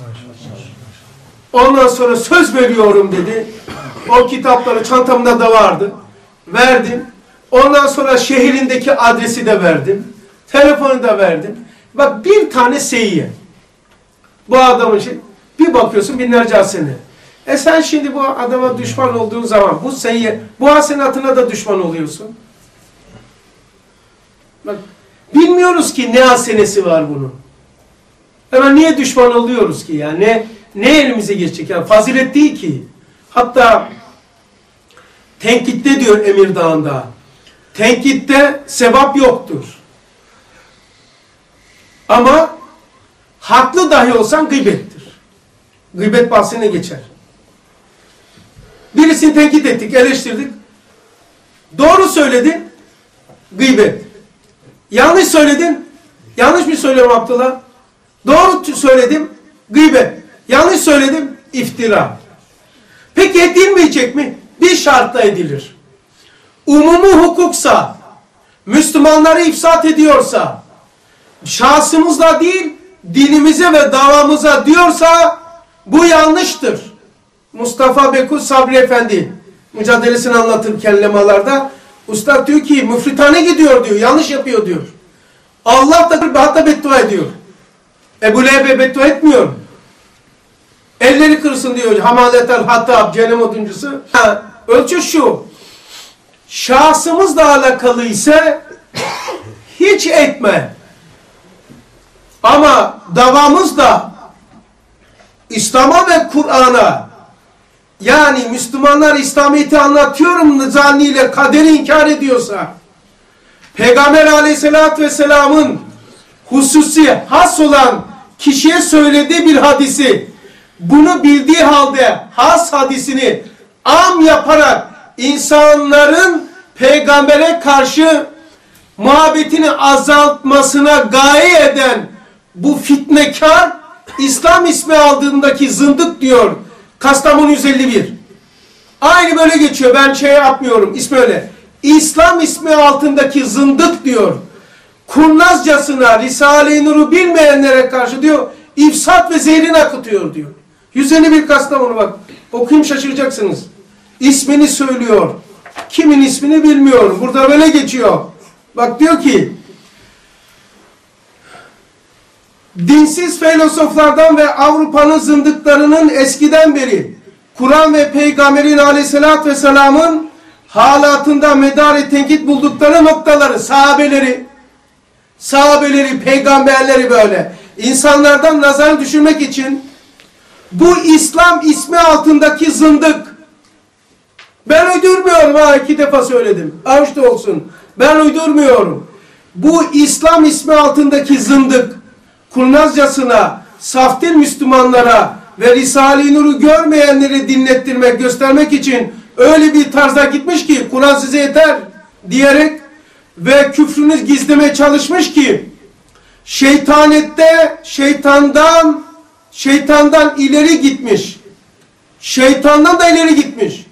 Ondan sonra söz veriyorum dedi. O kitapları çantamda da vardı. Verdim. Ondan sonra şehrindeki adresi de verdim. Telefonu da verdim. Bak bir tane seyyiye. Bu adamın bir bakıyorsun binlerce hasene. Sen şimdi bu adama düşman olduğun zaman bu seyyiye, bu hasenatına da düşman oluyorsun. Bak bilmiyoruz ki ne hasenesi var bunun. Hemen niye düşman oluyoruz ki yani? Ne elimize geçecek? Yani fazilet değil ki. Hatta tenkitte diyor Emir Dağı'nda. Tenkitte sevap yoktur. Ama haklı dahi olsan gıybettir. Gıybet bahsine geçer. Birisini tenkit ettik, eleştirdik. Doğru söyledin, gıybet. Yanlış söyledin, yanlış mı söylüyorum Abdullah? Doğru söyledim, gıybet. Yanlış söyledim, iftira. Peki edilmeyecek mi? Bir şartla edilir. Umumi hukuksa, Müslümanları ifsat ediyorsa, şahsımızla değil, dinimize ve davamıza diyorsa, bu yanlıştır. Mustafa Bekut Sabri Efendi, mücadelesini anlatırken lemalarda, Usta diyor ki, müfritane gidiyor diyor, yanlış yapıyor diyor. Allah da hatta beddua ediyor. Ebu Leheb'e beddua etmiyor. Elleri kırsın diyor. Hamaletel Hattab, cehennem oduncusu. Ölçü şu. Şahsımızla alakalı ise hiç etme. Ama davamız da İslam'a ve Kur'an'a yani Müslümanlar İslamiyet'i anlatıyorum zanniyle kaderi inkar ediyorsa Peygamber Aleyhisselatü Vesselam'ın hususi has olan kişiye söylediği bir hadisi bunu bildiği halde has hadisini am yaparak insanların peygambere karşı muhabbetini azaltmasına gaye eden bu fitnekar İslam ismi aldığındaki zındık diyor Kastamonu 151. Aynı böyle geçiyor. Ben yapmıyorum. İsmi öyle. İslam ismi altındaki zındık diyor. Kurnazcasına Risale-i Nur'u bilmeyenlere karşı diyor ifsat ve zehrini akıtıyor diyor. 151 Kastamonu bak. Okuyayım şaşıracaksınız. İsmini söylüyor. Kimin ismini bilmiyorum. Burada böyle geçiyor. Bak diyor ki dinsiz filozoflardan ve Avrupa'nın zındıklarının eskiden beri Kur'an ve Peygamberin Aleyhisselatü Vesselam'ın halatında medar-ı tenkit buldukları noktaları, sahabeleri, peygamberleri böyle insanlardan nazar düşürmek için bu İslam ismi altındaki zındık, ben uydurmuyorum ha 2 defa söyledim, aşk olsun, ben uydurmuyorum. Bu İslam ismi altındaki zındık, kurnazcasına, saftir Müslümanlara ve Risale-i Nur'u görmeyenleri dinlettirmek, göstermek için öyle bir tarzda gitmiş ki Kur'an size yeter diyerek ve küfrünü gizlemeye çalışmış ki şeytanette şeytandan ileri gitmiş. Şeytandan da ileri gitmiş.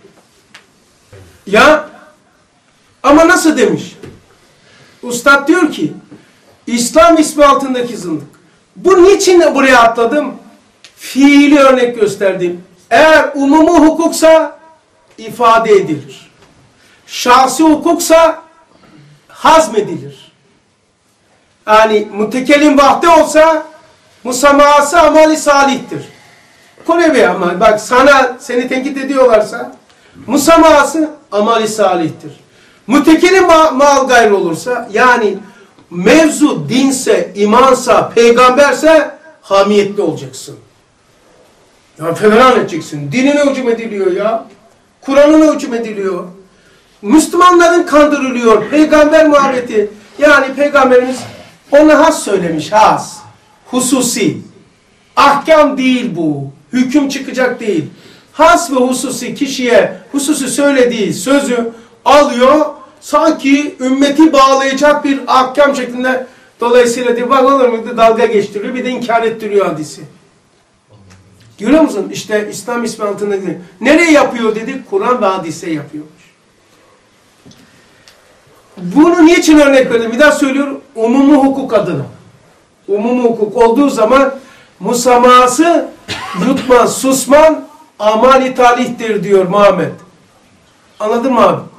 Ya ama nasıl demiş? Ustad diyor ki İslam ismi altındaki zındık. Bu niçin buraya atladım? Fiili örnek gösterdim. Eğer umumi hukuksa ifade edilir. Şahsi hukuksa hazmedilir. Yani mütekellim vahde olsa musamahası amali salihtir. Kurevi ama bak seni tenkit ediyorlarsa musamahası amali salihtir. Mütekellim mal gayr olursa, yani mevzu dinse, imansa, peygamberse hamiyetli olacaksın. Ya feveran edeceksin. Dinine hücum ediliyor ya. Kur'an'ına hücum ediliyor. Müslümanların kandırılıyor. Peygamber muhabbeti. Yani Peygamberimiz ona has söylemiş. Has. Hususi. Ahkam değil bu. Hüküm çıkacak değil. Has ve hususi kişiye hususi söylediği sözü alıyor. Sanki ümmeti bağlayacak bir ahkam şeklinde. Dolayısıyla diyor bak olur mu? Dalga geçtiriyor. Bir de inkar ettiriyor hadisi. Görüyor musun? İşte İslam ismi altında gidiyor. Nereye yapıyor dedik? Kur'an ve hadise yapıyormuş. Bunu niçin örnek verdim? Bir daha söylüyorum. Umumi hukuk adına. Umumi hukuk olduğu zaman musaması yutman, susman amali talihtir diyor Muhammed. Anladın mı abi?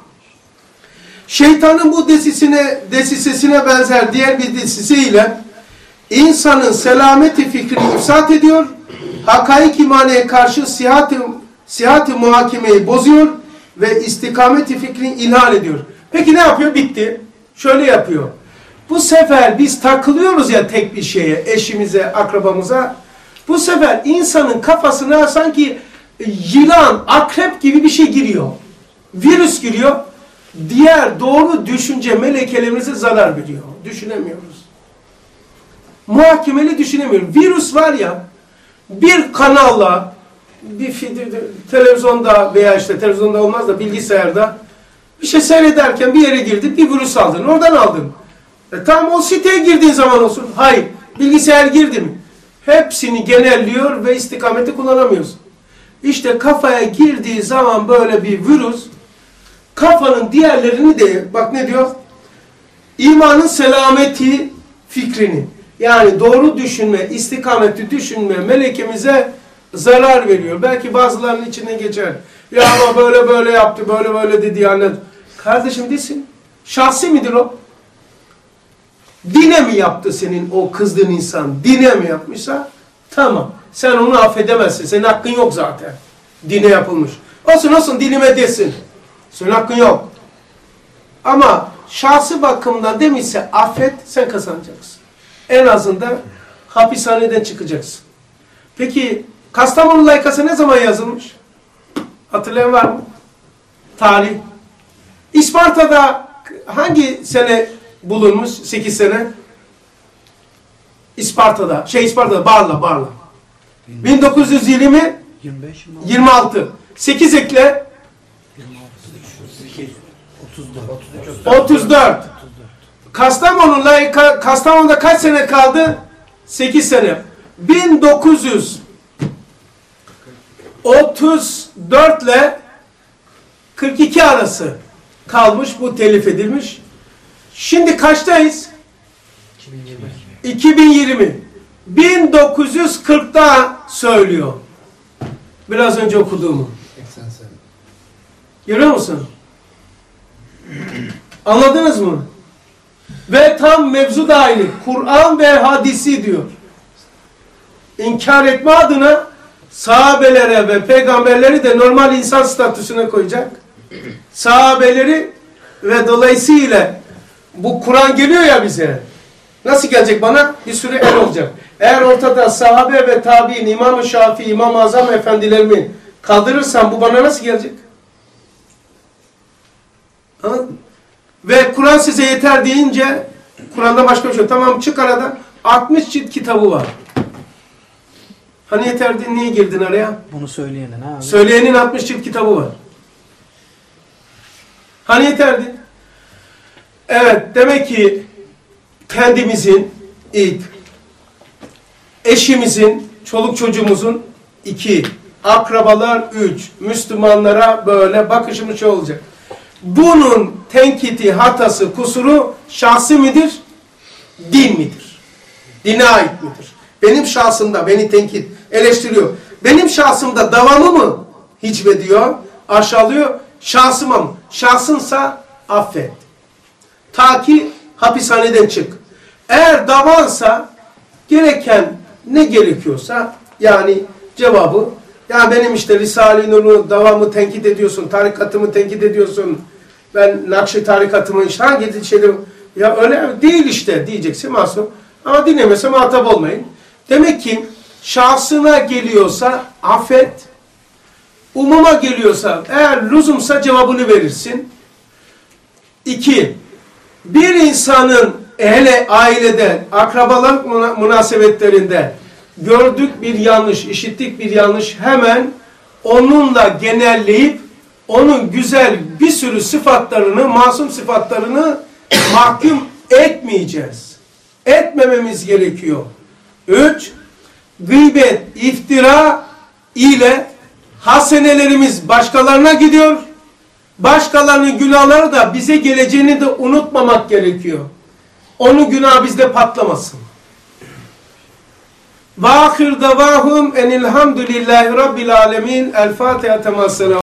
Şeytanın bu desisesine benzer diğer bir desisiyle insanın selameti fikrini ifsat ediyor. Hakaik imaneye karşı sihat-ı muhakemeyi bozuyor ve istikameti fikrini ilhal ediyor. Peki ne yapıyor? Bitti. Şöyle yapıyor. Bu sefer biz takılıyoruz ya tek bir şeye, eşimize, akrabamıza. Bu sefer insanın kafasına sanki yılan, akrep gibi bir şey giriyor. Virüs giriyor. Diğer doğru düşünce melekelerimize zarar veriyor. Düşünemiyoruz. Muhakemeli düşünemiyoruz. Virüs var ya, bir kanalla, bir televizyonda veya işte televizyonda olmaz da bilgisayarda bir şey seyrederken bir yere girdin, bir virüs aldın. Oradan aldın. Tam o siteye girdiğin zaman olsun. Hayır. Bilgisayar girdi mi? Hepsini genelliyor ve istikameti kullanamıyorsun. İşte kafaya girdiği zaman böyle bir virüs kafanın diğerlerini de bak ne diyor? İmanın selameti fikrini yani doğru düşünme, istikameti düşünme melekemize zarar veriyor. Belki bazılarının içine geçer. Ya ama böyle böyle yaptı, böyle böyle dedi yani. Kardeşim desin. Şahsi midir o? Dine mi yaptı senin o kızdığın insan? Dine mi yapmışsa? Tamam. Sen onu affedemezsin. Senin hakkın yok zaten. Dine yapılmış. Olsun dinime desin. Senin hakkın yok. Ama şahsi bakımdan demişse affet, sen kazanacaksın. En azından hapishaneden çıkacaksın. Peki Kastamonu layıkası ne zaman yazılmış? Hatırlayan var mı? Tarih. İsparta'da hangi sene bulunmuş? 8 sene. İsparta'da, Barla. 1920 26. 8 ekle 34. Kastamonu'da kaç sene kaldı? 8 sene. 1934 ile 42 arası kalmış, bu telif edilmiş. Şimdi kaçtayız? 2020. 1940'da söylüyor. Biraz önce okuduğumu. 80 sene. Görüyor musun? Anladınız mı? Ve tam mevzu da aynı. Kur'an ve hadisi diyor. İnkar etme adına sahabelere ve peygamberleri de normal insan statüsüne koyacak. Sahabeleri ve dolayısıyla bu Kur'an geliyor ya bize. Nasıl gelecek bana? Bir sürü el olacak. Eğer ortada sahabe ve tabi'in, İmam-ı Şafii, İmam-ı Azam efendilerimi kaldırırsam bu bana nasıl gelecek? Anladın mı? Ve Kur'an size yeter deyince Kur'an'da başka bir şey yok. Tamam çık arada 60 cilt kitabı var. Hani yeter diye niye girdin araya? Bunu söyleyenin abi. Söyleyenin 60 cilt kitabı var. Hani yeterdi? Evet, demek ki kendimizin ilk, eşimizin, çoluk çocuğumuzun 2, akrabalar 3, Müslümanlara böyle bakışımız şey olacak. Bunun tenkiti, hatası, kusuru şahsi midir? Din midir? Dine ait midir? Benim şahsımda beni tenkit, eleştiriyor. Benim şahsımda davamı mı hicvediyor, aşağılıyor? Şahsıma mı? Şahsınsa affet. Ta ki hapishaneden çık. Eğer davansa gereken ne gerekiyorsa yani cevabı ya benim işte Risale-i Nur'u davamı tenkit ediyorsun, tarikatımı tenkit ediyorsun, ben Nakşi tarikatımın işte hangi şeyleri, ya öyle değil işte diyeceksin masum. Ama dinlemese muhatap olmayın. Demek ki şahsına geliyorsa affet, umuma geliyorsa eğer lüzumsa cevabını verirsin. 2. Bir insanın hele ailede, akrabalık münasebetlerinde gördük bir yanlış, işittik bir yanlış, hemen onunla genelleyip onun güzel bir sürü sıfatlarını, masum sıfatlarını mahkum etmeyeceğiz. Etmememiz gerekiyor. 3. Gıybet, iftira ile hasenelerimiz başkalarına gidiyor. Başkalarının günahları da bize geleceğini de unutmamak gerekiyor. Onun günahı bizde patlamasın. Ve ahir davahum enilhamdülillahi rabbil alemin. El Fatiha temasına.